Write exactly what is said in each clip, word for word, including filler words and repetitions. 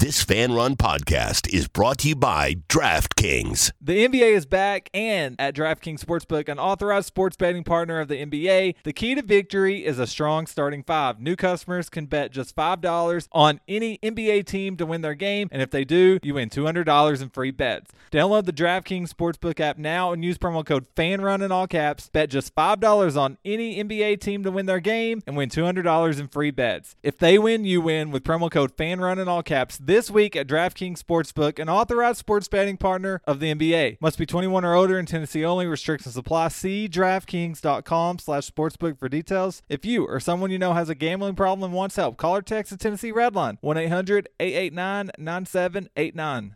This Fan Run podcast is brought to you by DraftKings. The N B A is back, and at DraftKings Sportsbook, an authorized sports betting partner of the N B A, the key to victory is a strong starting five. New customers can bet just five dollars on any N B A team to win their game, and if they do, you win two hundred dollars in free bets. Download the DraftKings Sportsbook app now and use promo code FANRUN in all caps. Bet just five dollars on any N B A team to win their game and win two hundred dollars in free bets. If they win, you win with promo code FANRUN in all caps this week at DraftKings Sportsbook, an authorized sports betting partner of the N B A. Must be twenty-one or older in Tennessee only. Restrictions apply. See DraftKings.com slash sportsbook for details. If you or someone you know has a gambling problem and wants help, call or text the Tennessee Redline, one eight hundred eight eight nine nine seven eight nine.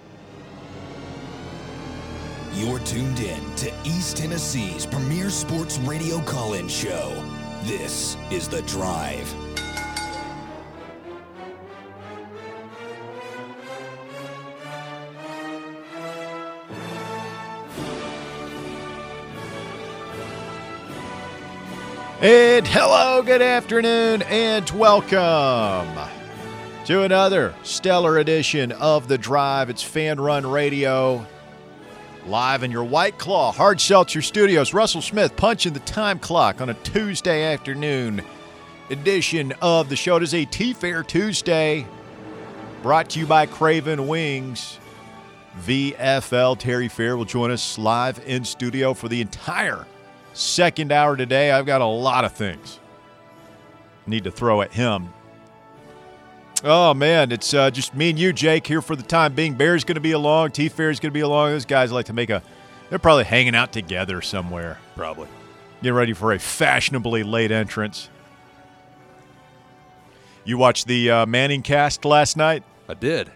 You're tuned in to East Tennessee's premier sports radio call-in show. This is The Drive. And hello, good afternoon, and welcome to another stellar edition of The Drive. It's Fan Run Radio, live in your White Claw Hard Seltzer Studios. Russell Smith punching the time clock on a Tuesday afternoon edition of the show. It is a T-Fair Tuesday, brought to you by Craven Wings. V F L Terry Fair will join us live in studio for the entire second hour today. I've got a lot of things need to throw at him. Oh, man, it's uh, just me and you, Jake, here for the time being. Bear's going to be along. T-Fair's going to be along. Those guys like to make a – they're probably hanging out together somewhere. Probably. Getting ready for a fashionably late entrance. You watched the uh, Manning cast last night? I did.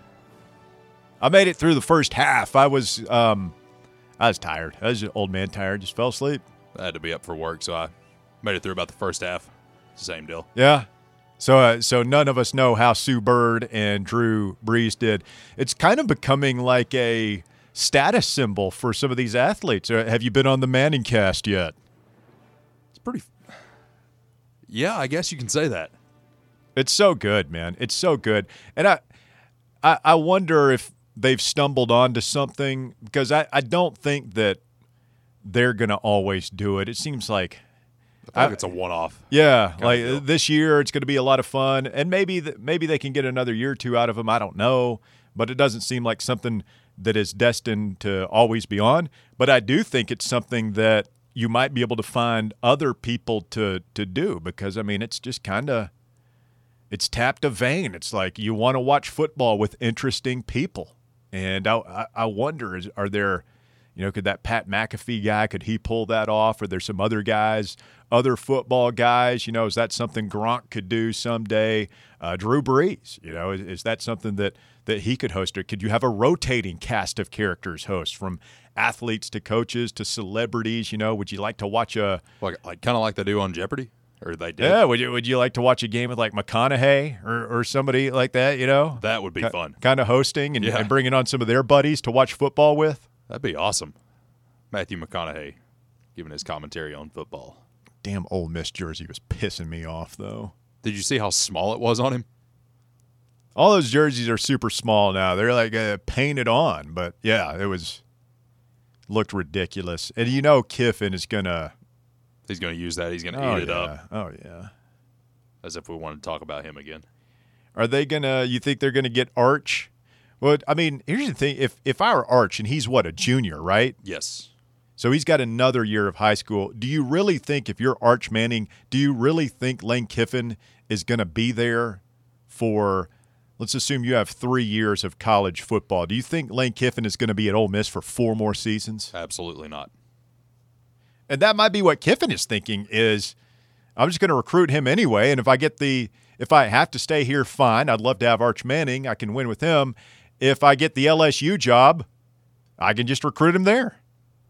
I made it through the first half. I was um, I was tired. I was an old man tired. Just fell asleep. I had to be up for work, so I made it through about the first half. Same deal. Yeah. So uh, so none of us know how Sue Bird and Drew Brees did. It's kind of becoming like a status symbol for some of these athletes. Uh, have you been on the Manning cast yet? It's pretty – yeah, I guess you can say that. It's so good, man. It's so good. And I, I, I wonder if they've stumbled onto something, because I, I don't think that they're going to always do it. It seems like I think I, it's a one-off. Yeah, like this year it's going to be a lot of fun, and maybe the, maybe they can get another year or two out of them. I don't know, but it doesn't seem like something that is destined to always be on. But I do think it's something that you might be able to find other people to to do, because I mean it's just kind of it's tapped a vein. It's like you want to watch football with interesting people, and I I, I wonder is are there. You know, could that Pat McAfee guy, could he pull that off? Or there's some other guys, other football guys, you know, is that something Gronk could do someday? Uh, Drew Brees, you know, is, is that something that, that he could host? Or could you have a rotating cast of characters host, from athletes to coaches to celebrities? You know, would you like to watch a – Like, like kind of like they do on Jeopardy? Or they did? Yeah, would you, would you like to watch a game with like McConaughey or, or somebody like that, you know? That would be K- fun. Kind of hosting and, Yeah. and bringing on some of their buddies to watch football with? That'd be awesome. Matthew McConaughey giving his commentary on football. Damn Ole Miss jersey was pissing me off, though. Did you see how small it was on him? All those jerseys are super small now. They're like uh, painted on, but yeah, it was looked ridiculous. And you know, Kiffin is gonna He's going to use that. He's going to oh, eat it yeah. up. Oh yeah. As if we wanted to talk about him again. Are they gonna? You think they're gonna get Arch? Well, I mean, here's the thing: if if I were Arch, and he's what, a junior, right? Yes. So he's got another year of high school. Do you really think, if you're Arch Manning, do you really think Lane Kiffin is going to be there for, let's assume you have three years of college football. Do you think Lane Kiffin is going to be at Ole Miss for four more seasons? Absolutely not. And that might be what Kiffin is thinking is, I'm just going to recruit him anyway, and if I get the if I have to stay here, fine. I'd love to have Arch Manning. I can win with him. If I get the L S U job, I can just recruit him there.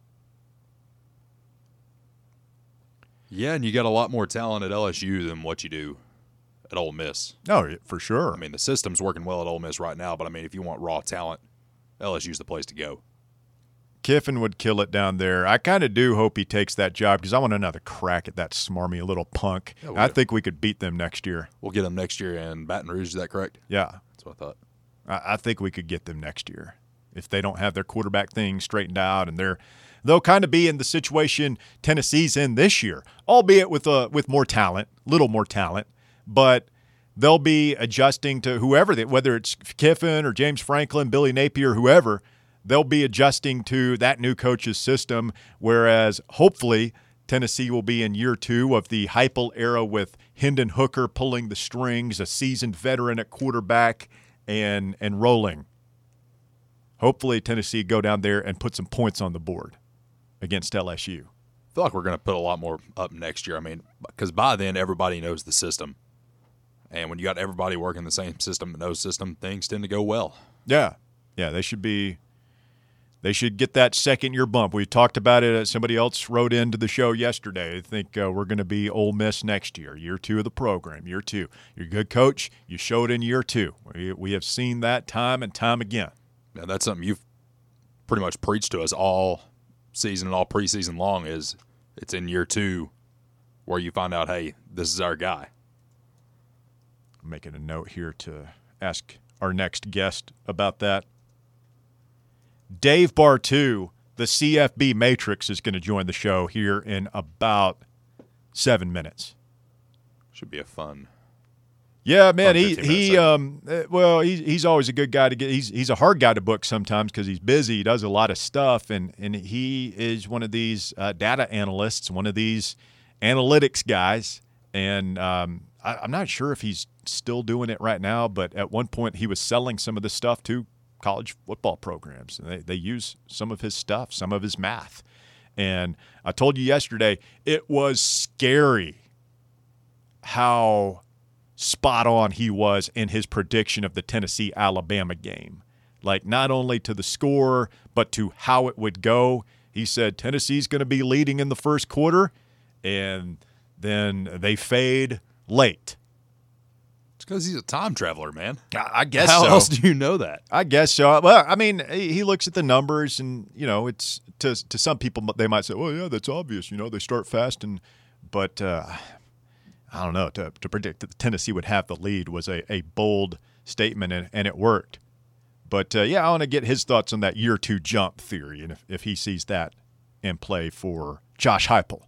Yeah, and you got a lot more talent at L S U than what you do at Ole Miss. Oh, for sure. I mean, the system's working well at Ole Miss right now, but I mean, if you want raw talent, L S U's the place to go. Kiffin would kill it down there. I kind of do hope he takes that job because I want another crack at that smarmy little punk. Yeah, I think we could beat them next year. We'll get them next year in Baton Rouge. Is that correct? Yeah. That's what I thought. I, I think we could get them next year if they don't have their quarterback thing straightened out, and they're they'll kind of be in the situation Tennessee's in this year, albeit with a with more talent, little more talent, but they'll be adjusting to whoever they, whether it's Kiffin or James Franklin, Billy Napier, whoever. They'll be adjusting to that new coach's system, whereas hopefully Tennessee will be in year two of the Heupel era with Hendon Hooker pulling the strings, a seasoned veteran at quarterback, and and rolling. Hopefully Tennessee go down there and put some points on the board against L S U. I feel like we're going to put a lot more up next year. I mean, because by then everybody knows the system. And when you got everybody working the same system, the knows system, things tend to go well. Yeah. Yeah, they should be They should get that second-year bump. We talked about it. Somebody else wrote into the show yesterday. I think uh, we're going to be Ole Miss next year, year two of the program, year two. You're a good coach. You showed in year two. We, we have seen that time and time again. Now, that's something you've pretty much preached to us all season and all preseason long is it's in year two where you find out, hey, this is our guy. I'm making a note here to ask our next guest about that. Dave Bartoo, the C F B Matrix, is going to join the show here in about seven minutes. Should be a fun. Yeah, man. fun He he. Um. Well, he's he's always a good guy to get. He's he's a hard guy to book sometimes because he's busy. He does a lot of stuff, and and he is one of these uh, data analysts, one of these analytics guys. And um, I, I'm not sure if he's still doing it right now, but at one point he was selling some of this stuff to college football programs, and they, they use some of his stuff, some of his math. And I told you yesterday, it was scary how spot on he was in his prediction of the Tennessee-Alabama game. Like, not only to the score, but to how it would go. He said Tennessee's going to be leading in the first quarter, and then they fade late. It's because he's a time traveler, man. I, I guess How so. else do you know that? I guess so. Well, I mean, he looks at the numbers, and you know, it's to to some people they might say, "Well, yeah, that's obvious." You know, they start fast, and but uh, I don't know. To to predict that Tennessee would have the lead was a, a bold statement, and, and it worked. But uh, yeah, I want to get his thoughts on that year two jump theory, and if, if he sees that in play for Josh Heupel.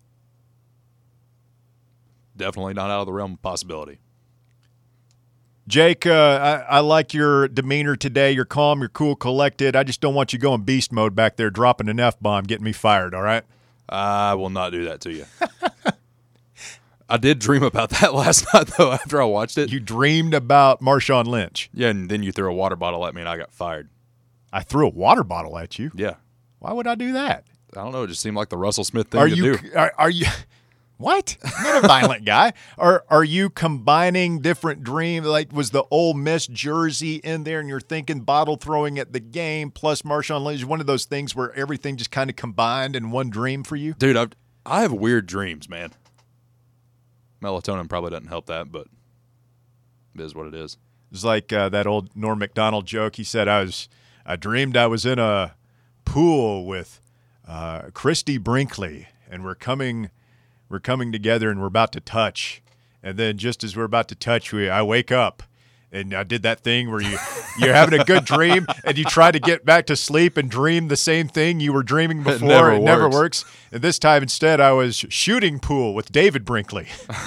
Definitely not out of the realm of possibility. Jake, uh, I, I like your demeanor today. You're calm, you're cool, collected. I just don't want you going beast mode back there, dropping an F-bomb, getting me fired, all right? I will not do that to you. I did dream about that last night, though, after I watched it. You dreamed about Marshawn Lynch. Yeah, and then you threw a water bottle at me, and I got fired. I threw a water bottle at you? Yeah. Why would I do that? I don't know. It just seemed like the Russell Smith thing Are to you, do. Are, are you – what? I'm not a violent guy. Are are you combining different dreams? Like, was the Ole Miss jersey in there, and you're thinking bottle throwing at the game plus Marshawn Lynch? One of those things where everything just kind of combined in one dream for you? Dude, I've, I have weird dreams, man. Melatonin probably doesn't help that, but it is what it is. It's like uh, that old Norm Macdonald joke. He said, I was, I dreamed I was in a pool with uh, Christy Brinkley, and we're coming – We're coming together and we're about to touch. And then just as we're about to touch, we I wake up. And I did that thing where you, you're having a good dream and you try to get back to sleep and dream the same thing you were dreaming before. It never, it never works. works. And this time instead I was shooting pool with David Brinkley.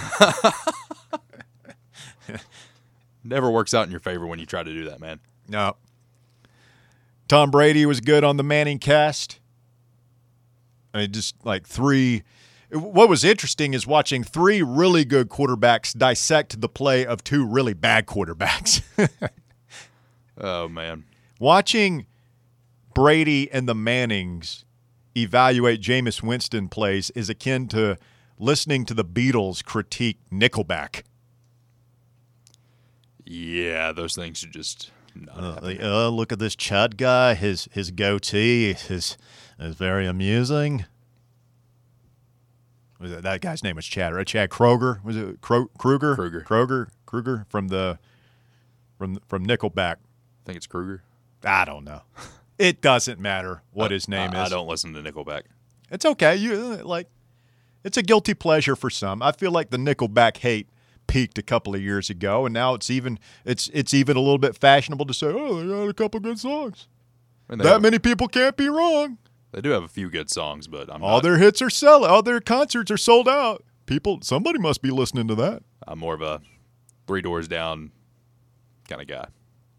Never works out in your favor when you try to do that, man. No. Tom Brady was good on the Manning cast. I mean, just like three – what was interesting is watching three really good quarterbacks dissect the play of two really bad quarterbacks. Oh, man. Watching Brady and the Mannings evaluate Jameis Winston plays is akin to listening to the Beatles critique Nickelback. Yeah, those things should just not Uh, happen. uh, look at this Chud guy. His his goatee is, is very amusing. Was it, that guy's name was Chad, right? Chad Kroger. Was it Kro- Kruger? Kruger. Kroger. Kruger from the from from Nickelback. I think it's Kruger. I don't know. It doesn't matter what I, his name I, is. I don't listen to Nickelback. It's okay. You like, it's a guilty pleasure for some. I feel like the Nickelback hate peaked a couple of years ago, and now it's even it's it's even a little bit fashionable to say, oh, they got a couple good songs. And they That have- many people can't be wrong. They do have a few good songs, but I'm All not, their hits are selling. All their concerts are sold out. People, somebody must be listening to that. I'm more of a Three Doors Down kind of guy.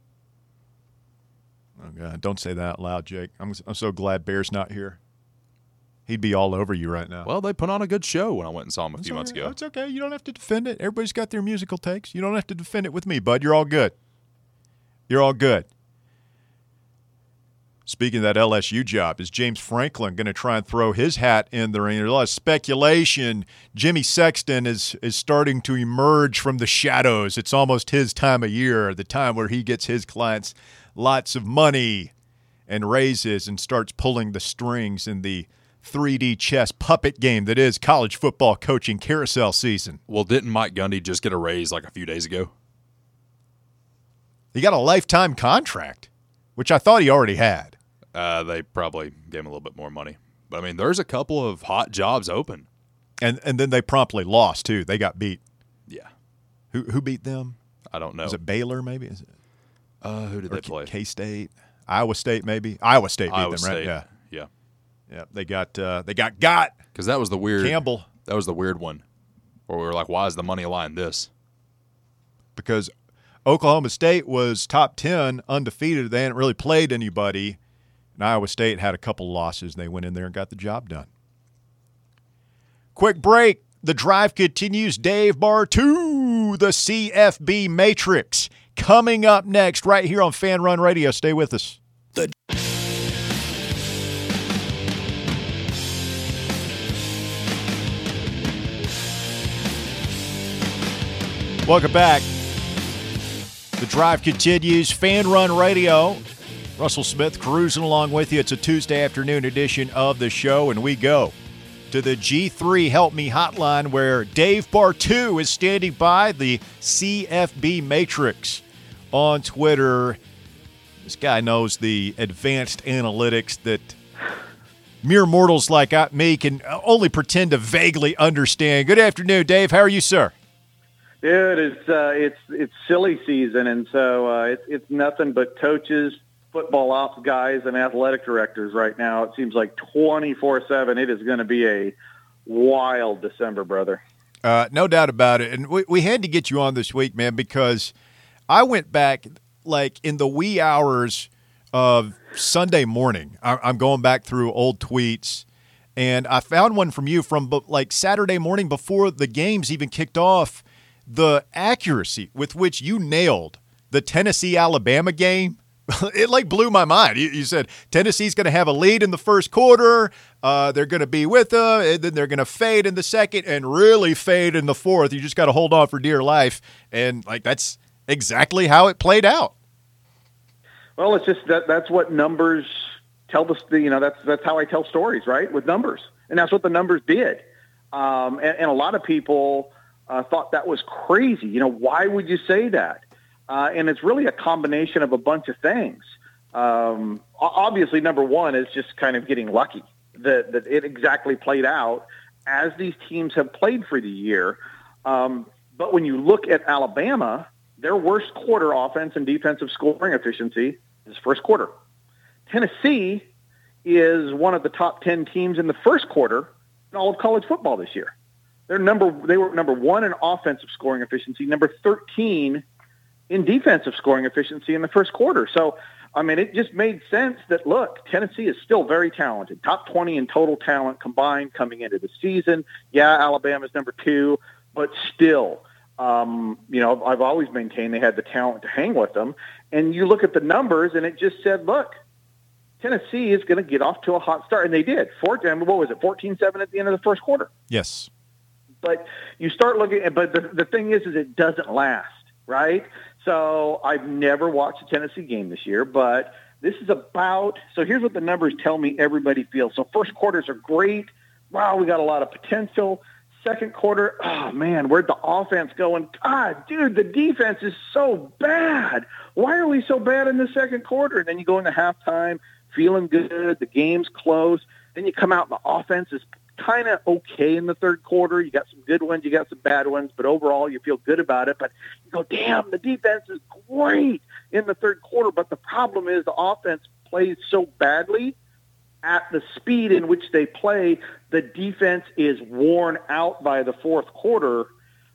Oh God, don't say that out loud, Jake. I'm I'm so glad Bear's not here. He'd be all over you right now. Well, they put on a good show when I went and saw them a It's few all months right. ago. It's okay. You don't have to defend it. Everybody's got their musical takes. You don't have to defend it with me, bud. You're all good. You're all good. Speaking of that L S U job, is James Franklin going to try and throw his hat in the ring? There's a lot of speculation. Jimmy Sexton is is starting to emerge from the shadows. It's almost his time of year, the time where he gets his clients lots of money and raises and starts pulling the strings in the three D chess puppet game that is college football coaching carousel season. Well, didn't Mike Gundy just get a raise like a few days ago? He got a lifetime contract, which I thought he already had. Uh, they probably gave him a little bit more money. But, I mean, there's a couple of hot jobs open. And and then they promptly lost, too. They got beat. Yeah. Who who beat them? I don't know. Is it Baylor, maybe? Is it, Uh, who did or they play? K-State? Iowa State, maybe? Iowa State beat Iowa them, right? State. Yeah. Yeah. Yeah. They got, uh, they got got. Because that was the weird. Campbell. That was the weird one. Where we were like, why is the money line this? Because Oklahoma State was top ten, undefeated. They hadn't really played anybody. And Iowa State had a couple losses. They went in there and got the job done. Quick break. The drive continues. Dave Bartoo, the C F B Matrix. Coming up next right here on Fan Run Radio. Stay with us. The Welcome back. The drive continues. Fan Run Radio. Russell Smith cruising along with you. It's a Tuesday afternoon edition of the show, and we go to the G three Help Me hotline where Dave Bartoo is standing by, the C F B Matrix on Twitter. This guy knows the advanced analytics that mere mortals like me can only pretend to vaguely understand. Good afternoon, Dave. How are you, sir? Dude, it's uh, it's it's silly season, and so uh, it's it's nothing but coaches, football ops guys, and athletic directors right now. It seems like twenty-four seven. It is going to be a wild December, brother. Uh, no doubt about it. And we, we had to get you on this week, man, because I went back like in the wee hours of Sunday morning. I, I'm going back through old tweets, and I found one from you from like Saturday morning before the games even kicked off. The accuracy with which you nailed the Tennessee-Alabama game, it like blew my mind. You, you said Tennessee's going to have a lead in the first quarter. Uh, they're going to be with them, and then they're going to fade in the second and really fade in the fourth. You just got to hold on for dear life. And like that's exactly how it played out. Well, it's just that that's what numbers tell us. You know, that's that's how I tell stories, right? With numbers, and that's what the numbers did. Um, and, and a lot of people uh, thought that was crazy. You know, why would you say that? Uh, and it's really a combination of a bunch of things. Um, obviously, number one is just kind of getting lucky that, that it exactly played out as these teams have played for the year. Um, but when you look at Alabama, their worst quarter offense and defensive scoring efficiency is first quarter. Tennessee is one of the top ten teams in the first quarter in all of college football this year. They're number, they were number one in offensive scoring efficiency, number thirteen in defensive scoring efficiency in the first quarter. So, I mean, it just made sense that, look, Tennessee is still very talented, top twenty in total talent combined coming into the season. Yeah, Alabama's number two, but still, um, you know, I've always maintained they had the talent to hang with them. And you look at the numbers, and it just said, look, Tennessee is going to get off to a hot start. And they did. fourteen, what was it, fourteen seven at the end of the first quarter? Yes. But you start looking at, but the, the thing is, is it doesn't last, right? So I've never watched a Tennessee game this year, but this is about, so here's what the numbers tell me everybody feels. So first quarters are great. Wow, we got a lot of potential. Second quarter, oh man, where'd the offense go? And God, dude, the defense is so bad. Why are we so bad in the second quarter? And then you go into halftime feeling good. The game's close. Then you come out and the offense is kind of okay in the third quarter. You got some good ones, you got some bad ones, but overall you feel good about it. But you go, damn, the defense is great in the third quarter. But the problem is the offense plays so badly at the speed in which they play. The defense is worn out by the fourth quarter.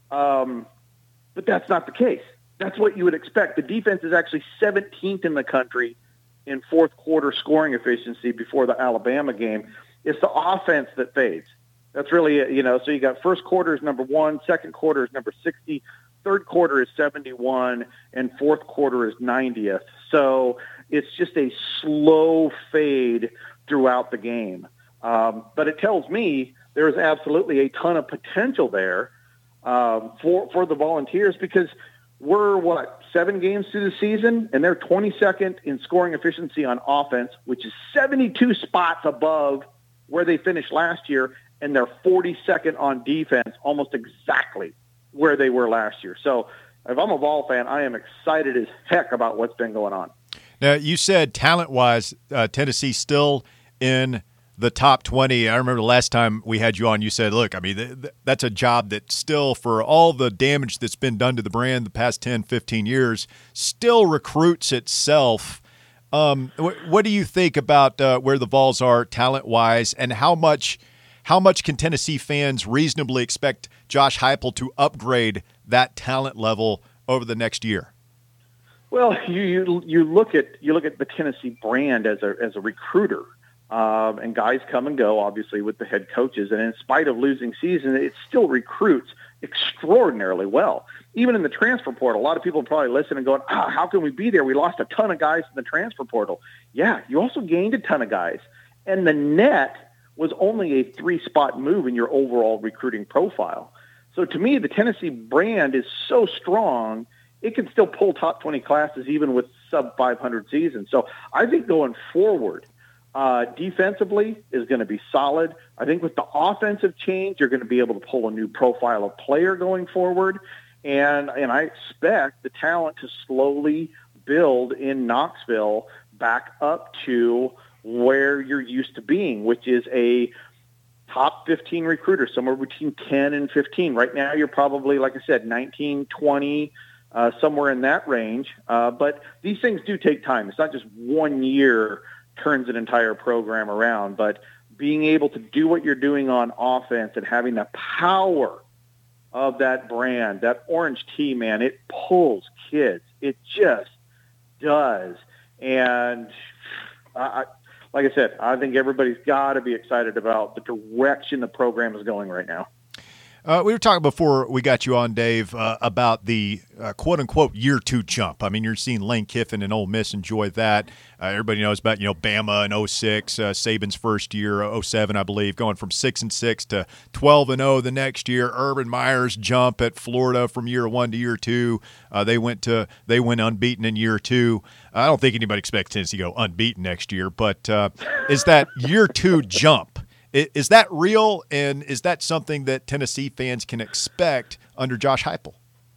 Um, but that's not the case. That's what you would expect. The defense is actually seventeenth in the country in fourth quarter scoring efficiency before the Alabama game. It's the offense that fades. That's really it, you know, so you got first quarter is number one, second quarter is number sixty, third quarter is seventy-one, and fourth quarter is ninetieth. So it's just a slow fade throughout the game. Um, but it tells me there is absolutely a ton of potential there um, for, for the Volunteers, because we're, what, seven games through the season, and they're twenty-second in scoring efficiency on offense, which is seventy-two spots above where they finished last year, and they're forty-second on defense, almost exactly where they were last year. So if I'm a Vol fan, I am excited as heck about what's been going on. Now, you said talent-wise, uh, Tennessee still in the top twenty. I remember the last time we had you on, you said, look, I mean, th- th- that's a job that still, for all the damage that's been done to the brand the past ten, fifteen years, still recruits itself. Um, wh- what do you think about uh, where the Vols are talent-wise, and how much how much can Tennessee fans reasonably expect Josh Heupel to upgrade that talent level over the next year? Well, you you, you look at you look at the Tennessee brand as a as a recruiter. Um, and guys come and go, obviously, with the head coaches. And in spite of losing season, it still recruits extraordinarily well. Even in the transfer portal, a lot of people probably listen and going, ah, how can we be there? We lost a ton of guys in the transfer portal. Yeah, you also gained a ton of guys. And the net was only a three-spot move in your overall recruiting profile. So to me, the Tennessee brand is so strong, it can still pull top twenty classes even with sub five hundred seasons. So I think going forward, Uh, defensively is going to be solid. I think with the offensive change, you're going to be able to pull a new profile of player going forward. And, and I expect the talent to slowly build in Knoxville back up to where you're used to being, which is a top fifteen recruiter, somewhere between ten and fifteen. Right now, you're probably, like I said, nineteen, twenty, uh, somewhere in that range. Uh, but these things do take time. It's not just one year turns an entire program around, but being able to do what you're doing on offense and having the power of that brand, that orange tee, man, it pulls kids. It just does. And I, like I said, I think everybody's got to be excited about the direction the program is going right now. Uh, we were talking before we got you on, Dave, uh, about the uh, quote-unquote year two jump. I mean, you're seeing Lane Kiffin and Ole Miss enjoy that. Uh, everybody knows about, you know, Bama in oh six, uh, Saban's first year, oh seven, I believe, going from six and six to twelve and oh the next year. Urban Meyer's jump at Florida from year one to year two. Uh, they went to they went unbeaten in year two. I don't think anybody expects Tennessee to go unbeaten next year, but uh, is that year two jump, is that real, and is that something that Tennessee fans can expect under Josh Heupel?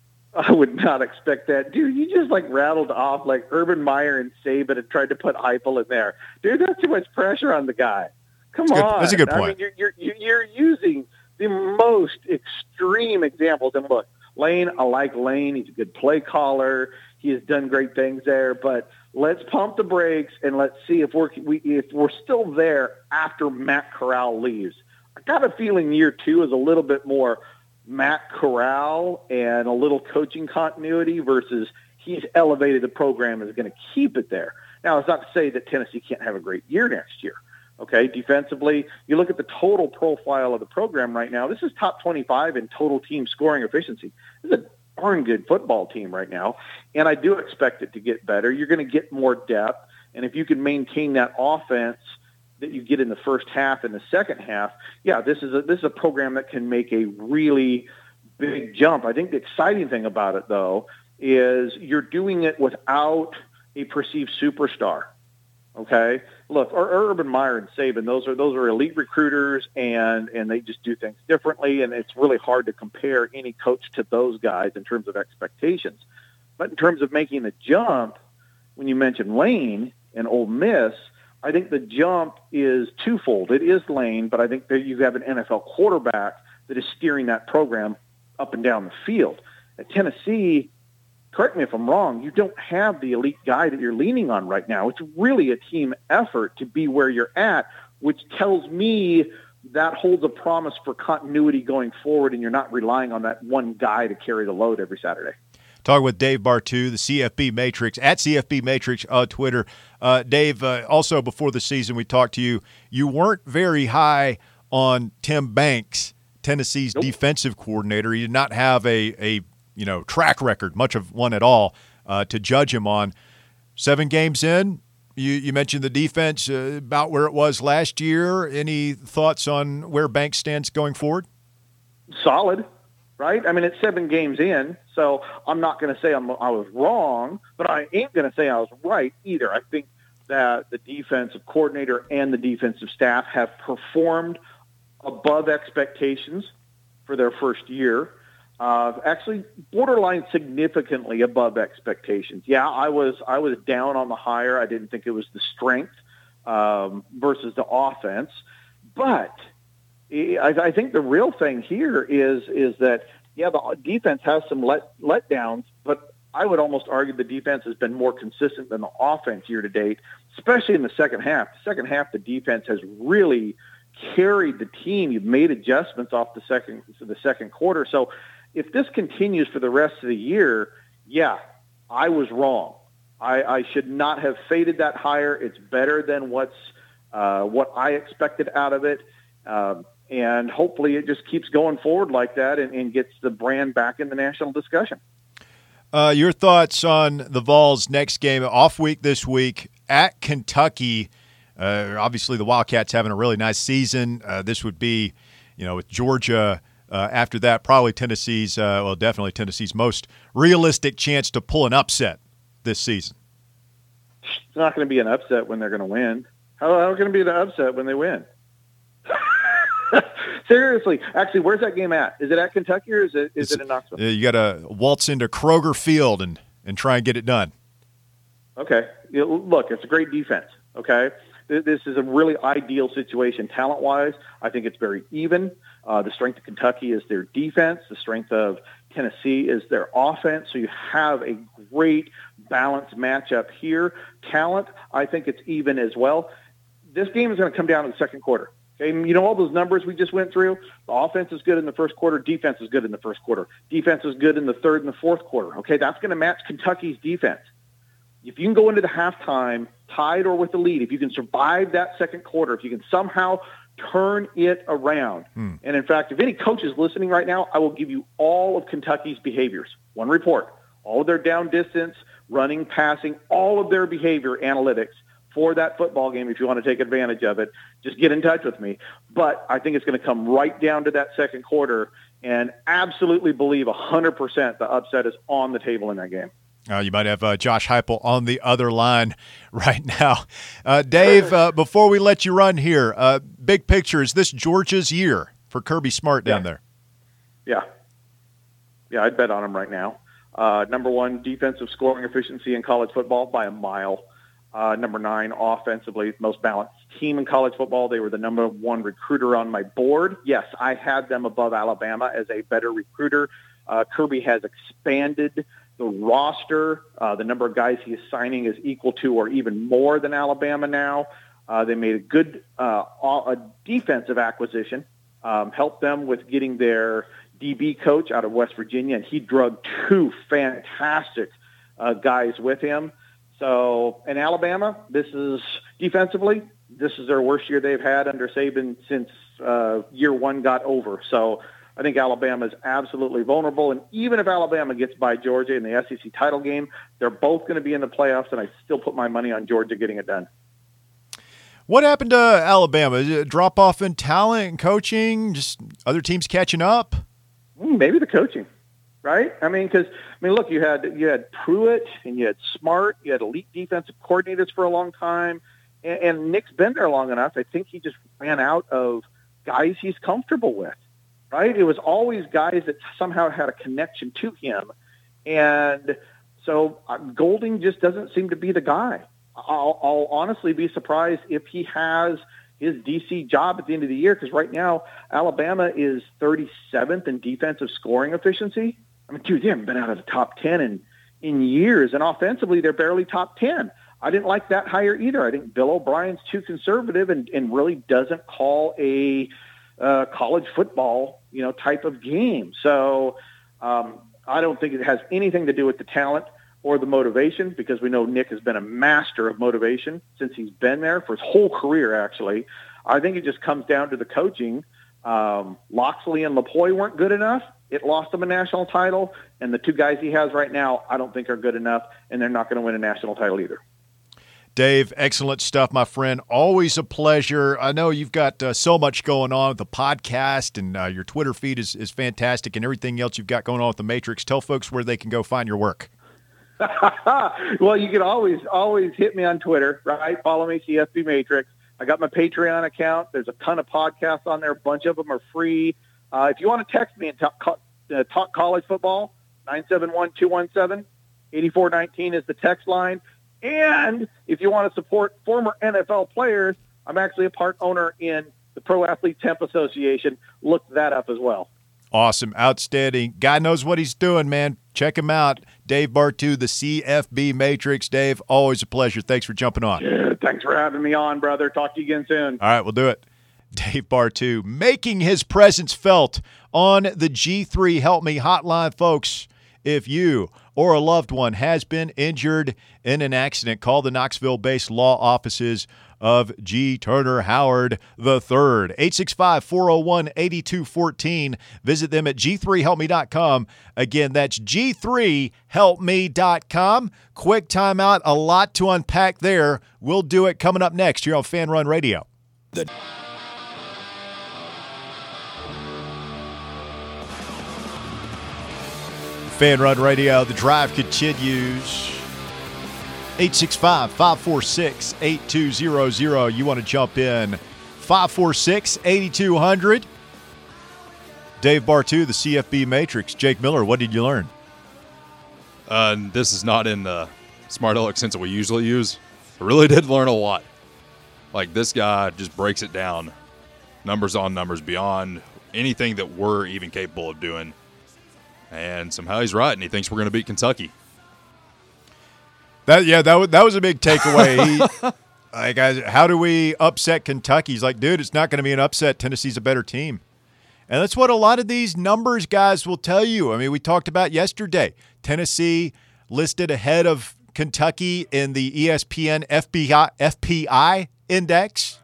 I would not expect that. Dude, you just like rattled off like Urban Meyer and Saban and tried to put Heupel in there. Dude, that's too much pressure on the guy. Come that's on. Good. That's a good point. I mean, you're, you're, you're using the most extreme examples. And look, Lane, I like Lane. He's a good play caller. He has done great things there, but let's pump the brakes and let's see if we're we, if we're still there after Matt Corral leaves. I got a feeling year two is a little bit more Matt Corral and a little coaching continuity versus he's elevated the program and is going to keep it there. Now, it's not to say that Tennessee can't have a great year next year. Okay, defensively, you look at the total profile of the program right now. This is top twenty-five in total team scoring efficiency. This is a darn good football team right now, and I do expect it to get better. You're going to get more depth, and if you can maintain that offense that you get in the first half and the second half, yeah, this is a this is a program that can make a really big jump. I think the exciting thing about it, though, is you're doing it without a perceived superstar. Okay, look, Urban Meyer and Saban, those are those are elite recruiters, and and they just do things differently, and it's really hard to compare any coach to those guys in terms of expectations. But in terms of making the jump, when you mention Lane and Ole Miss, I think the jump is twofold. It is Lane, but I think that you have an N F L quarterback that is steering that program up and down the field. At Tennessee, correct me if I'm wrong, you don't have the elite guy that you're leaning on right now. It's really a team effort to be where you're at, which tells me that holds a promise for continuity going forward, and you're not relying on that one guy to carry the load every Saturday. Talking with Dave Bartoo, the C F B Matrix, at C F B Matrix on Twitter. Uh, Dave, uh, also before the season we talked to you, you weren't very high on Tim Banks, Tennessee's nope. defensive coordinator. He did not have a, a you know track record, much of one at all, uh, to judge him on. Seven games in, you, you mentioned the defense uh, about where it was last year. Any thoughts on where Banks stands going forward? Solid. Right? I mean, it's seven games in, so I'm not going to say I'm, I was wrong, but I ain't going to say I was right either. I think that the defensive coordinator and the defensive staff have performed above expectations for their first year. Uh, actually, borderline significantly above expectations. Yeah, I was I was down on the hire. I didn't think it was the strength um, versus the offense, but I think the real thing here is is that, yeah, the defense has some let letdowns, but I would almost argue the defense has been more consistent than the offense year to date, especially in the second half. The second half, the defense has really carried the team. You've made adjustments off the second the second quarter. So if this continues for the rest of the year, yeah, I was wrong. I, I should not have faded that hire. It's better than what's uh, what I expected out of it. Um, And hopefully it just keeps going forward like that and, and gets the brand back in the national discussion. Uh, your thoughts on the Vols' next game, off week this week at Kentucky? Uh, obviously, the Wildcats having a really nice season. Uh, this would be, you know, with Georgia uh, after that, probably Tennessee's, uh, well, definitely Tennessee's most realistic chance to pull an upset this season. It's not going to be an upset when they're going to win. How, how can it be an upset when they win? Seriously, actually, where's that game at? Is it at Kentucky or is it is it's, it in Knoxville? Uh, you got to waltz into Kroger Field and, and try and get it done. Okay. You know, look, it's a great defense, okay? This is a really ideal situation talent-wise. I think it's very even. Uh, the strength of Kentucky is their defense. The strength of Tennessee is their offense. So you have a great balanced matchup here. Talent, I think it's even as well. This game is going to come down to the second quarter. Okay, you know all those numbers we just went through? The offense is good in the first quarter. Defense is good in the first quarter. Defense is good in the third and the fourth quarter. Okay, that's going to match Kentucky's defense. If you can go into the halftime tied or with the lead, if you can survive that second quarter, if you can somehow turn it around. Hmm. And, in fact, if any coach is listening right now, I will give you all of Kentucky's behaviors. One report. All of their down distance, running, passing, all of their behavior analytics for that football game. If you want to take advantage of it, just get in touch with me. But I think it's going to come right down to that second quarter, and absolutely believe one hundred percent the upset is on the table in that game. Uh, you might have uh, Josh Heupel on the other line right now. Uh, Dave, uh, before we let you run here, uh, big picture, is this Georgia's year for Kirby Smart down yeah. there? Yeah. Yeah, I'd bet on him right now. Uh, number one, defensive scoring efficiency in college football by a mile. Uh, number nine, offensively, most balanced team in college football. They were the number one recruiter on my board. Yes, I had them above Alabama as a better recruiter. Uh, Kirby has expanded the roster. Uh, the number of guys he is signing is equal to or even more than Alabama now. Uh, they made a good uh, a defensive acquisition, um, helped them with getting their D B coach out of West Virginia, and he drug two fantastic uh, guys with him. So, in Alabama, this is defensively, this is their worst year they've had under Saban since uh, year one got over. So, I think Alabama is absolutely vulnerable. And even if Alabama gets by Georgia in the S E C title game, they're both going to be in the playoffs, and I still put my money on Georgia getting it done. What happened to Alabama? Is it a drop-off in talent and coaching, just other teams catching up? Maybe the coaching. Right? I mean, because, I mean, look, you had you had Pruitt and you had Smart, you had elite defensive coordinators for a long time, and, and Nick's been there long enough. I think he just ran out of guys he's comfortable with, right? It was always guys that somehow had a connection to him, and so uh, Golding just doesn't seem to be the guy. I'll, I'll honestly be surprised if he has his D C job at the end of the year, because right now Alabama is thirty-seventh in defensive scoring efficiency. I mean, dude, they haven't been out of the top ten in, in years, and offensively they're barely top ten. I didn't like that hire either. I think Bill O'Brien's too conservative and, and really doesn't call a uh, college football, you know, type of game. So um, I don't think it has anything to do with the talent or the motivation, because we know Nick has been a master of motivation since he's been there for his whole career, actually. I think it just comes down to the coaching. Um, Loxley and LaPoy weren't good enough. It lost him a national title, and the two guys he has right now I don't think are good enough, and they're not going to win a national title either. Dave, excellent stuff, my friend. Always a pleasure. I know you've got uh, so much going on with the podcast, and uh, your Twitter feed is, is fantastic, and everything else you've got going on with the Matrix. Tell folks where they can go find your work. Well, you can always, always hit me on Twitter, right? Follow me, C F B Matrix. I got my Patreon account. There's a ton of podcasts on there. A bunch of them are free. Uh, if you want to text me and talk, uh, talk college football, nine seven one, two one seven, eight four one nine is the text line. And if you want to support former N F L players, I'm actually a part owner in the Pro Athlete Temp Association. Look that up as well. Awesome. Outstanding. Guy knows what he's doing, man. Check him out. Dave Bartoo, the C F B Matrix. Dave, always a pleasure. Thanks for jumping on. Yeah, thanks for having me on, brother. Talk to you again soon. All right, we'll do it. Dave Bartoo making his presence felt on the G three Help Me hotline. Folks, if you or a loved one has been injured in an accident, call the Knoxville-based law offices of G. Turner Howard the third. eight six five, four oh one, eight two one four. Visit them at G three help me dot com. Again, that's G three help me dot com. Quick timeout, a lot to unpack there. We'll do it coming up next here on Fan Run Radio. The Fan Run Radio, the drive continues. eight six five, five four six, eight two zero zero. You want to jump in. five four six, eight two zero zero. Dave Bartoo, the C F B Matrix. Jake Miller, what did you learn? Uh, this is not in the smart aleck sense that we usually use. I really did learn a lot. Like, this guy just breaks it down. Numbers on numbers beyond anything that we're even capable of doing. And somehow he's right, and he thinks we're going to beat Kentucky. That yeah, that was that was a big takeaway. He, like, guys, how do we upset Kentucky? He's like, dude, it's not going to be an upset. Tennessee's a better team, and that's what a lot of these numbers guys will tell you. I mean, we talked about yesterday. Tennessee listed ahead of Kentucky in the E S P N F P I, F P I index.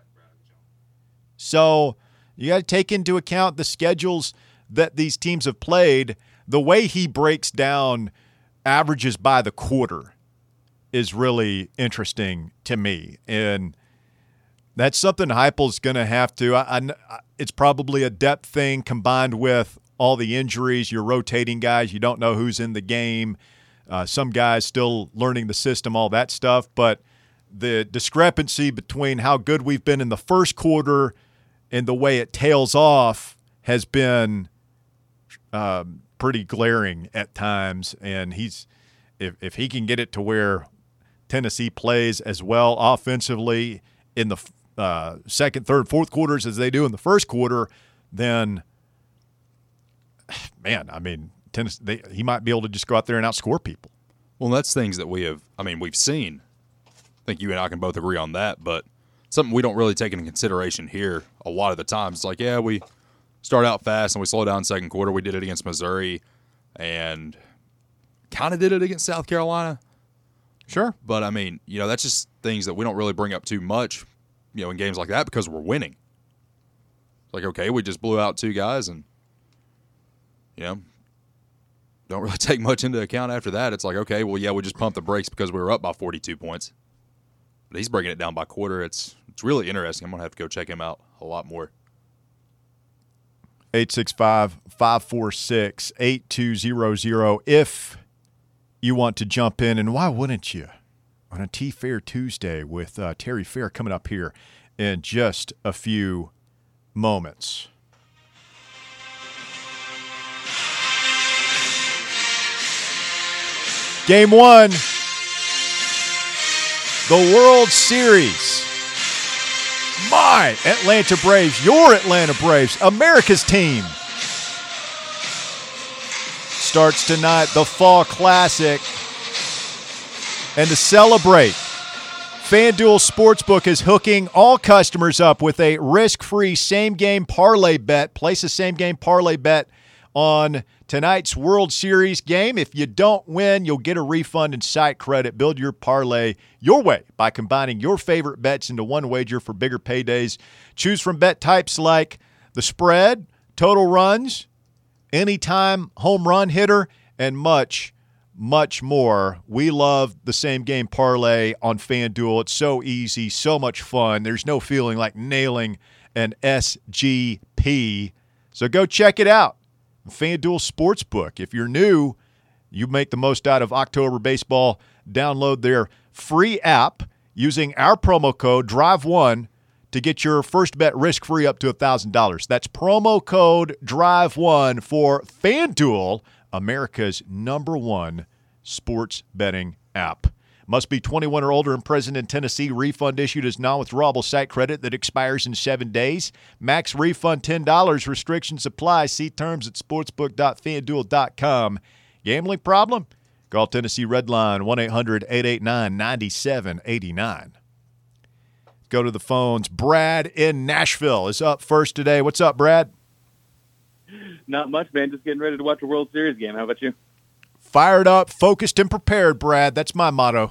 So you got to take into account the schedules that these teams have played. The way he breaks down averages by the quarter is really interesting to me. And that's something Heupel's going to have to I, I, – it's probably a depth thing combined with all the injuries. You're rotating guys. You don't know who's in the game. Uh, some guys still learning the system, all that stuff. But the discrepancy between how good we've been in the first quarter and the way it tails off has been um, – pretty glaring at times, and he's if if he can get it to where Tennessee plays as well offensively in the uh, second, third, fourth quarters as they do in the first quarter, then man, I mean, Tennessee they, he might be able to just go out there and outscore people. Well, that's things that we have. I mean, we've seen. I think you and I can both agree on that, but something we don't really take into consideration here a lot of the times. It's like, yeah, we start out fast and we slow down second quarter. We did it against Missouri and kind of did it against South Carolina. Sure. But, I mean, you know, that's just things that we don't really bring up too much, you know, in games like that because we're winning. It's like, okay, we just blew out two guys and, you know, don't really take much into account after that. It's like, okay, well, yeah, we just pumped the brakes because we were up by forty-two points. But he's breaking it down by quarter. It's it's really interesting. I'm going to have to go check him out a lot more. eight six five, five four six, eight two zero zero if you want to jump in. And why wouldn't you? On a T-Fair Tuesday with uh, Terry Fair coming up here in just a few moments. Game one. the World Series. My Atlanta Braves, your Atlanta Braves, America's team, starts tonight, the Fall Classic. And to celebrate, FanDuel Sportsbook is hooking all customers up with a risk-free same-game parlay bet. Place a same-game parlay bet on tonight's World Series game. If you don't win, you'll get a refund and site credit. Build your parlay your way by combining your favorite bets into one wager for bigger paydays. Choose from bet types like the spread, total runs, anytime home run hitter, and much, much more. We love the same game parlay on FanDuel. It's so easy, so much fun. There's no feeling like nailing an S G P. So go check it out. FanDuel Sportsbook. If you're new, you make the most out of October baseball. Download their free app using our promo code drive one to get your first bet risk-free up to one thousand dollars. That's promo code drive one for FanDuel, America's number one sports betting app. Must be twenty-one or older and present in Tennessee. Refund issued as non-withdrawable site credit that expires in seven days. Max refund ten dollars. Restrictions apply. See terms at sportsbook dot fan duel dot com. Gambling problem? Call Tennessee Redline one eight hundred eight eight nine nine seven eight nine. Go to the phones. Brad in Nashville is up first today. What's up, Brad? Not much, man. Just getting ready to watch a World Series game. How about you? Fired up, focused, and prepared, Brad. That's my motto.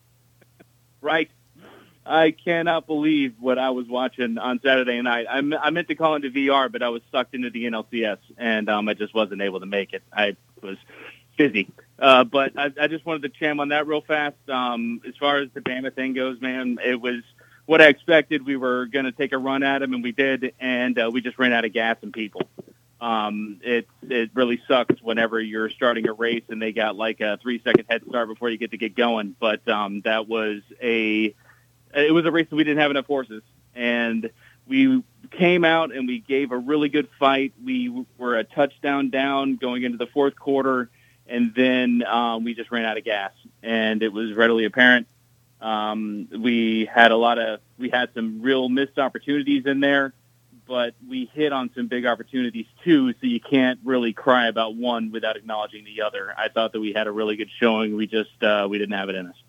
Right. I cannot believe what I was watching on Saturday night. I, I meant to call into V R, but I was sucked into the N L C S, and um, I just wasn't able to make it. I was busy. Uh, but I, I just wanted to chime on that real fast. Um, as far as the Bama thing goes, man, it was what I expected. We were going to take a run at him, and we did, and uh, we just ran out of gas and people. Um, it it really sucks whenever you're starting a race and they got like a three second head start before you get to get going. But um, that was a it was a race that we didn't have enough horses, and we came out and we gave a really good fight. We were a touchdown down going into the fourth quarter, and then um, we just ran out of gas, and it was readily apparent. Um, we had a lot of we had some real missed opportunities in there. But we hit on some big opportunities, too, so you can't really cry about one without acknowledging the other. I thought that we had a really good showing. We just uh, we didn't have it in us.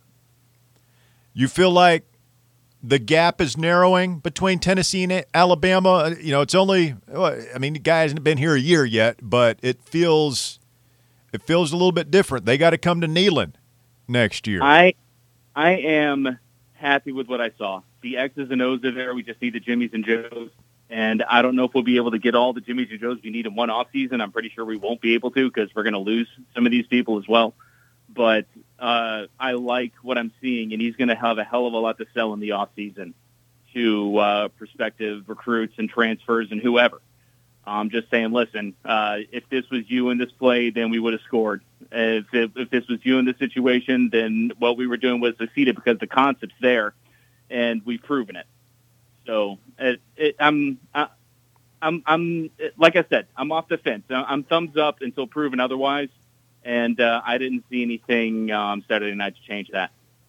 You feel like the gap is narrowing between Tennessee and Alabama? You know, it's only – I mean, the guy hasn't been here a year yet, but it feels it feels a little bit different. They got to come to Neyland next year. I I am happy with what I saw. The X's and O's are there. We just need the Jimmies and Joes. And I don't know if we'll be able to get all the Jimmys and Joes we need in one off season. I'm pretty sure we won't be able to because we're going to lose some of these people as well. But uh, I like what I'm seeing, and he's going to have a hell of a lot to sell in the off season to uh, prospective recruits and transfers and whoever. I'm just saying, listen, uh, if this was you in this play, then we would have scored. If, if, if this was you in this situation, then what we were doing was succeeded because the concept's there, and we've proven it. So it, it, I'm, I, I'm, I'm, like I said, I'm off the fence. I'm thumbs up until proven otherwise, and uh, I didn't see anything um, Saturday night to change that.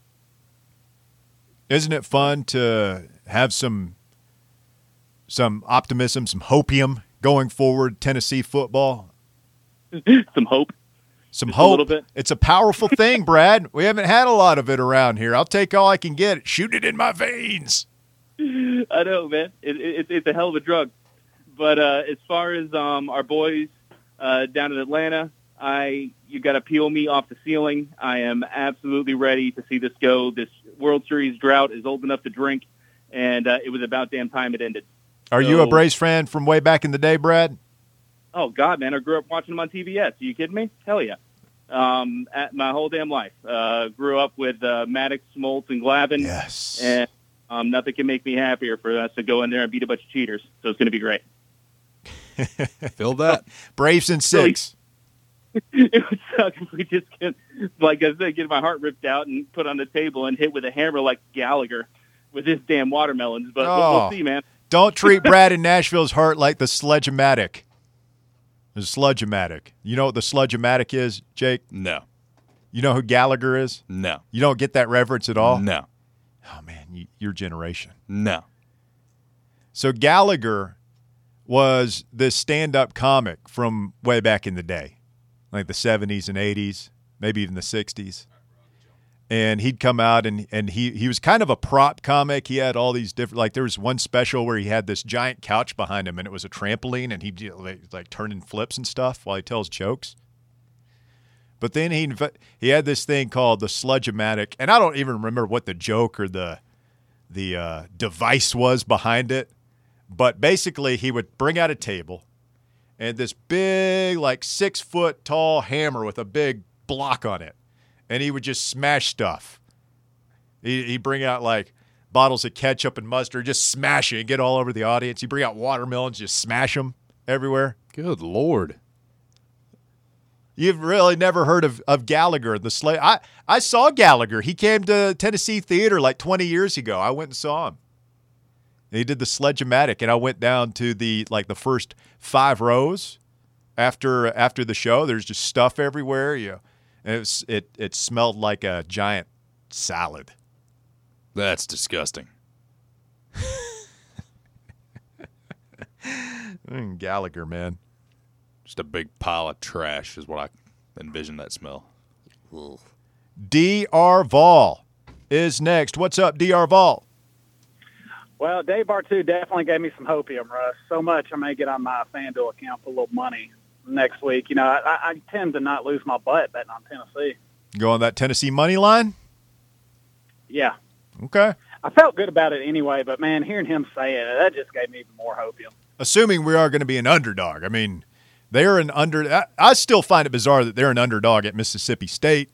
Isn't it fun to have some, some optimism, some hopium going forward? Tennessee football, some hope, some Just hope. A little bit. It's a powerful thing, Brad. We haven't had a lot of it around here. I'll take all I can get. Shoot it in my veins. I know, man. It, it, it's a hell of a drug. But uh, as far as um, our boys uh, down in Atlanta, I you got to peel me off the ceiling. I am absolutely ready to see this go. This World Series drought is old enough to drink, and uh, it was about damn time it ended. Are so, you a Braves fan from way back in the day, Brad? Oh, God, man. I grew up watching them on T B S. Are you kidding me? Hell yeah. Um, at my whole damn life. Uh, grew up with uh, Maddox, Smoltz, and Glavine. Yes. And Um, nothing can make me happier for us to go in there and beat a bunch of cheaters. So it's going to be great. Feel that? Braves in six. It would suck if we just get, like I said, get my heart ripped out and put on the table and hit with a hammer like Gallagher with his damn watermelons. But oh, we'll, we'll see, man. Don't treat Brad in Nashville's heart like the Sledge-O-Matic. The Sludge-O-Matic. You know what the Sludge-O-Matic is, Jake? No. You know who Gallagher is? No. You don't get that reference at all? No. Oh, man, you, your generation. No. So Gallagher was this stand-up comic from way back in the day, like the seventies and eighties, maybe even the sixties. And he'd come out, and, and he, he was kind of a prop comic. He had all these different – like there was one special where he had this giant couch behind him, and it was a trampoline, and he'd like, like turning flips and stuff while he tells jokes. But then he he had this thing called the Sludge-O-Matic, and I don't even remember what the joke or the the uh, device was behind it. But basically, he would bring out a table and this big, like six-foot tall hammer with a big block on it, and he would just smash stuff. He, he'd bring out like bottles of ketchup and mustard, just smash it and get all over the audience. He'd bring out watermelons, just smash them everywhere. Good Lord. You've really never heard of, of Gallagher, the slave. I, I saw Gallagher. He came to Tennessee Theater like twenty years ago. I went and saw him. And he did the Sledge-O-Matic, and I went down to the like the first five rows after after the show. There's just stuff everywhere. You know, and it was, it it smelled like a giant salad. That's disgusting. mm, Gallagher, man. Just a big pile of trash is what I envision that smell. Ugh. D R Vol is next. What's up, D R Vol? Well, Dave Bartu definitely gave me some hopium, Russ. So much I may get on my FanDuel account for a little money next week. You know, I, I tend to not lose my butt betting on Tennessee. Go on that Tennessee money line? Yeah. Okay. I felt good about it anyway, but, man, hearing him say it, that just gave me even more hopium. Assuming we are going to be an underdog. I mean, they're an under – I still find it bizarre that they're an underdog at Mississippi State.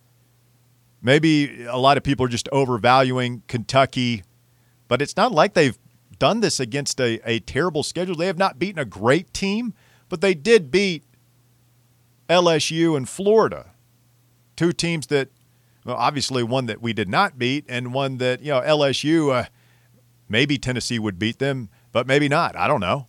Maybe a lot of people are just overvaluing Kentucky, but it's not like they've done this against a, a terrible schedule. They have not beaten a great team, but they did beat L S U and Florida, two teams that – well, obviously one that we did not beat and one that, you know, L S U, uh, maybe Tennessee would beat them, but maybe not. I don't know.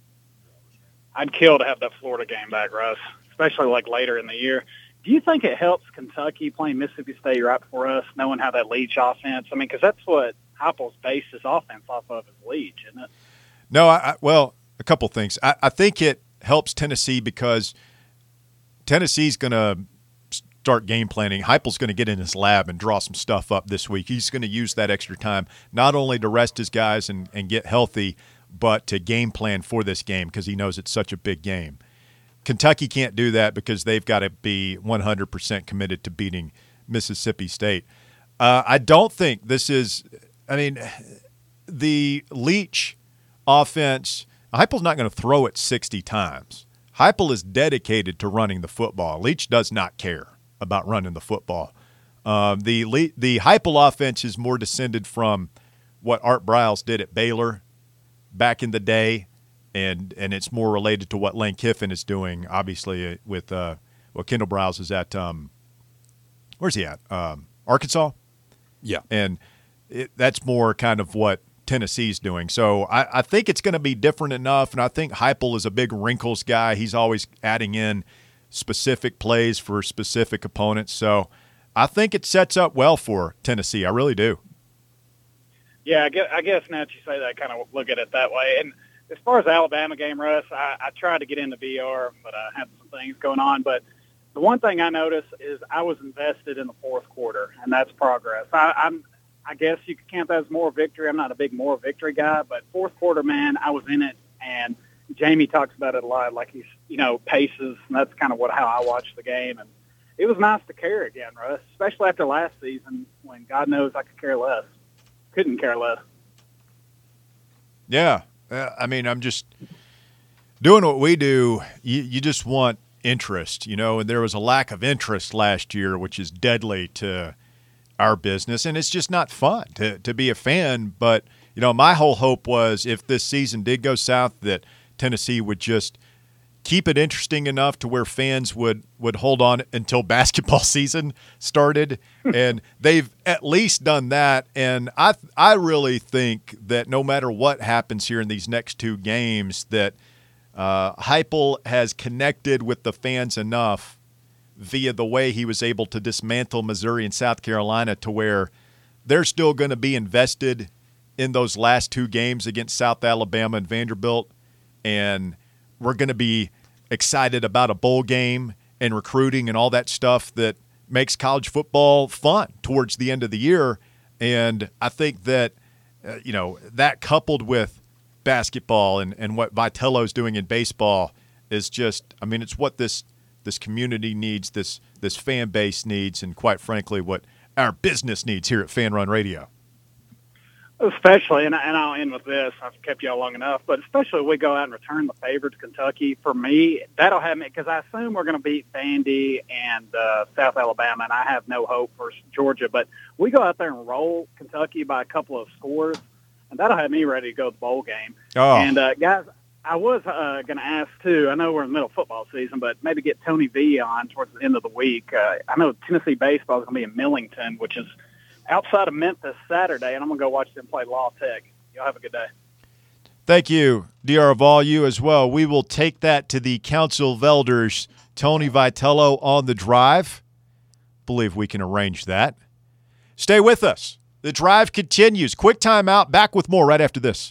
I'd kill to have that Florida game back, Russ, especially like later in the year. Do you think it helps Kentucky playing Mississippi State right before us, knowing how that Leach offense? I mean, because that's what Heupel's based his offense off of is Leach, isn't it? No, I, I, well, a couple things. I, I think it helps Tennessee because Tennessee's going to start game planning. Heupel's going to get in his lab and draw some stuff up this week. He's going to use that extra time not only to rest his guys and, and get healthy, but to game plan for this game because he knows it's such a big game. Kentucky can't do that because they've got to be one hundred percent committed to beating Mississippi State. Uh, I don't think this is – I mean, the Leach offense – Heupel's not going to throw it sixty times. Heupel is dedicated to running the football. Leach does not care about running the football. Um, the Le- the Heupel offense is more descended from what Art Briles did at Baylor back in the day, and and it's more related to what Lane Kiffin is doing, obviously, uh, with uh, well, Kendall Briles is at um, – where's he at? Um, Arkansas? Yeah. And it, that's more kind of what Tennessee's doing. So I, I think it's going to be different enough, and I think Heupel is a big wrinkles guy. He's always adding in specific plays for specific opponents. So I think it sets up well for Tennessee. I really do. Yeah, I guess, I guess now that you say that, I kind of look at it that way. And as far as the Alabama game, Russ, I, I tried to get into V R, but I had some things going on. But the one thing I noticed is I was invested in the fourth quarter, and that's progress. I, I'm, I guess you could count that as more victory. I'm not a big more victory guy, but fourth quarter, man, I was in it. And Jamie talks about it a lot, like he's, you know, paces, and that's kind of what how I watch the game. And it was nice to care again, Russ, especially after last season when God knows I could care less. Couldn't care less. Yeah. Uh, I mean, I'm just doing what we do. You, you just want interest, you know, and there was a lack of interest last year, which is deadly to our business. And it's just not fun to, to be a fan. But, you know, my whole hope was if this season did go south, that Tennessee would just keep it interesting enough to where fans would, would hold on until basketball season started. And they've at least done that. And I I really think that no matter what happens here in these next two games, that uh, Heupel has connected with the fans enough via the way he was able to dismantle Missouri and South Carolina to where they're still going to be invested in those last two games against South Alabama and Vanderbilt, and we're going to be excited about a bowl game and recruiting and all that stuff that makes college football fun towards the end of the year. And I think that, uh, you know, that coupled with basketball and, and what Vitello's doing in baseball is just, I mean, it's what this this community needs, this this fan base needs, and quite frankly, what our business needs here at Fan Run Radio. Especially, and, and I'll end with this. I've kept y'all long enough, but especially if we go out and return the favor to Kentucky, for me, that'll have me, because I assume we're going to beat Vandy and uh, South Alabama, and I have no hope for Georgia. But we go out there and roll Kentucky by a couple of scores, and that'll have me ready to go to the bowl game. Oh. And, uh, guys, I was uh, going to ask, too, I know we're in the middle of football season, but maybe get Tony V on towards the end of the week. Uh, I know Tennessee baseball is going to be in Millington, which is outside of Memphis Saturday, and I'm going to go watch them play Law Tech. Y'all have a good day. Thank you, D R of all you as well. We will take that to the Council of Elders. Tony Vitello on the drive. Believe we can arrange that. Stay with us. The drive continues. Quick timeout. Back with more right after this.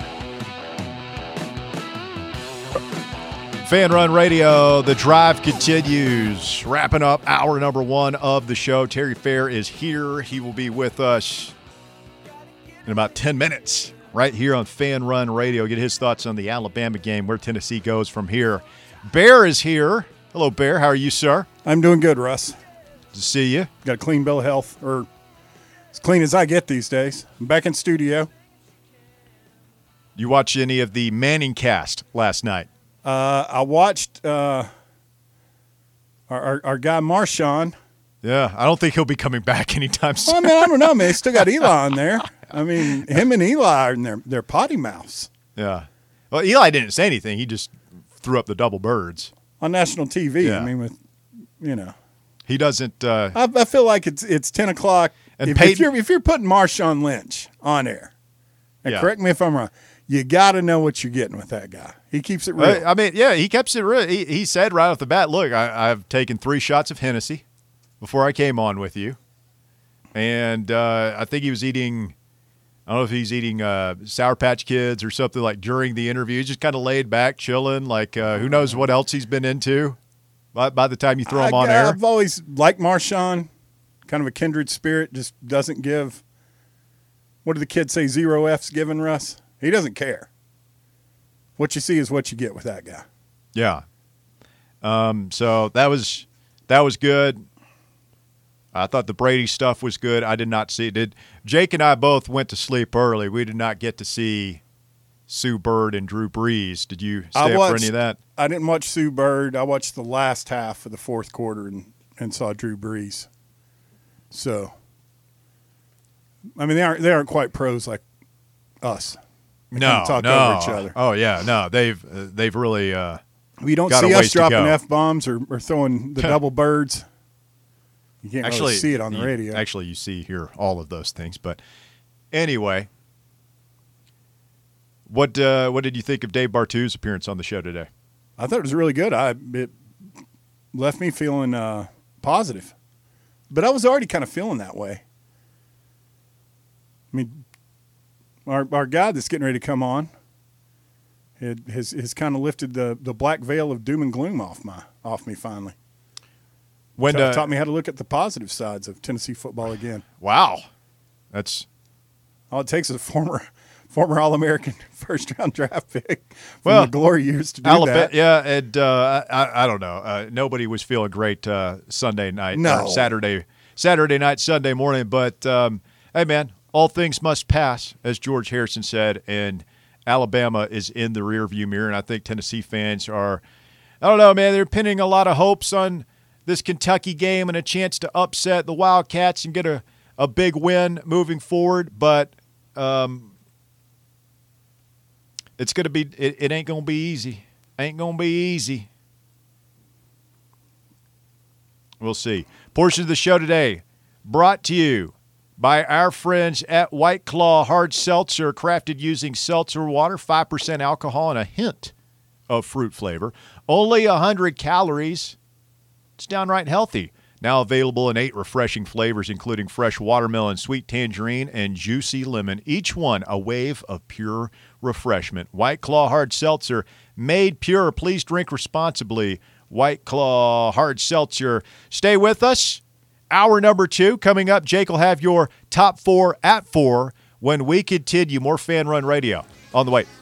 Fan Run Radio, the drive continues. Wrapping up hour number one of the show. Terry Fair is here. He will be with us in about ten minutes right here on Fan Run Radio. Get his thoughts on the Alabama game, where Tennessee goes from here. Bear is here. Hello, Bear. How are you, sir? I'm doing good, Russ. Good to see you. Got a clean bill of health, or as clean as I get these days. I'm back in studio. You watch any of the Manning cast last night? Uh, I watched uh, our, our our guy Marshawn. Yeah, I don't think he'll be coming back anytime soon. Well, I mean, I don't know, man. They still got Eli on there. I mean, him and Eli are in their, their potty mouths. Yeah. Well, Eli didn't say anything. He just threw up the double birds. On national T V, Yeah. I mean, with, you know. He doesn't uh, – I, I feel like it's it's ten o'clock. And if, Peyton- if, you're, if you're putting Marshawn Lynch on air, and Yeah. correct me if I'm wrong, you got to know what you're getting with that guy. He keeps it real. I mean, yeah, he kept it real. He, he said right off the bat, look, I, I've taken three shots of Hennessy before I came on with you. And uh, I think he was eating – I don't know if he's eating uh, Sour Patch Kids or something like during the interview. He's just kind of laid back, chilling, like uh, who knows what else he's been into by, by the time you throw him I, on air. I've always liked Marshawn, kind of a kindred spirit, just doesn't give – what do the kids say, zero F's given, Russ? He doesn't care. What you see is what you get with that guy. Yeah. Um, so that was that was good. I thought the Brady stuff was good. I did not see did Jake and I both went to sleep early. We did not get to see Sue Bird and Drew Brees. Did you stay I up watched, for any of that? I didn't watch Sue Bird. I watched the last half of the fourth quarter and, and saw Drew Brees. So, I mean, they aren't they aren't quite pros like us. We No, kind of talk no. over each other. Oh yeah, no. They've uh, they've really. Uh, We don't got a see ways us to dropping go. F bombs or, or throwing the double birds. You can't actually really see it on the you- radio. Actually, you see here all of those things. But anyway, what uh, what did you think of Dave Bartu's appearance on the show today? I thought it was really good. I it left me feeling uh, positive, but I was already kind of feeling that way. I mean, our our guy that's getting ready to come on it has has kind of lifted the, the black veil of doom and gloom off my off me finally. When Ta- uh, taught me how to look at the positive sides of Tennessee football again. wow, that's All it takes is a former former All American first round draft pick from Well, the glory years to do Alabama, that. yeah, and uh, I, I don't know. Uh, nobody was feeling great uh, Sunday night, No. or Saturday, Saturday night, Sunday morning. But um, hey, man, all things must pass, as George Harrison said, and Alabama is in the rearview mirror. And I think Tennessee fans are, I don't know, man, they're pinning a lot of hopes on this Kentucky game and a chance to upset the Wildcats and get a, a big win moving forward. But um, it's going to be it, – it ain't going to be easy. Ain't going to be easy. We'll see. Portion of the show today brought to you by our friends at White Claw Hard Seltzer, crafted using seltzer water, five percent alcohol, and a hint of fruit flavor. Only one hundred calories. It's downright healthy. Now available in eight refreshing flavors, including fresh watermelon, sweet tangerine, and juicy lemon. Each one a wave of pure refreshment. White Claw Hard Seltzer, made pure. Please drink responsibly. White Claw Hard Seltzer. Stay with us. Hour number two coming up. Jake will have your top four at four when we continue. More Fan Run Radio on the way.